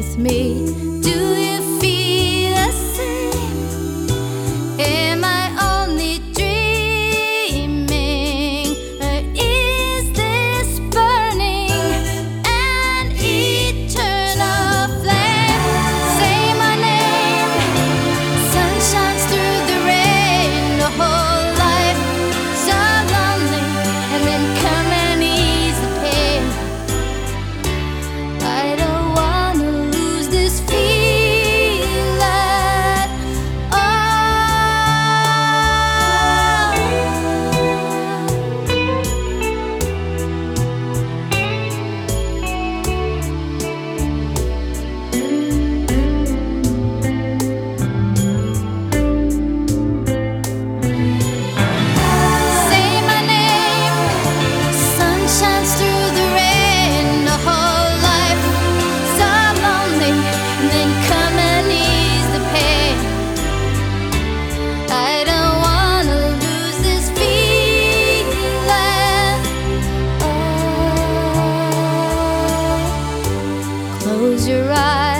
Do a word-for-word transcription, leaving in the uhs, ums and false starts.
with me. Do you feel the same? Am I only dreaming, or is this burning an eternal flame? Say my name, sun shines through the rain. The whole life so lonely, and then come and ease the pain. I don't wanna lose this feeling at Say my name, sun shines through the rain. The whole life so lonely, and then come and ease the pain. I don't wanna lose this feeling. Oh, close your eyes.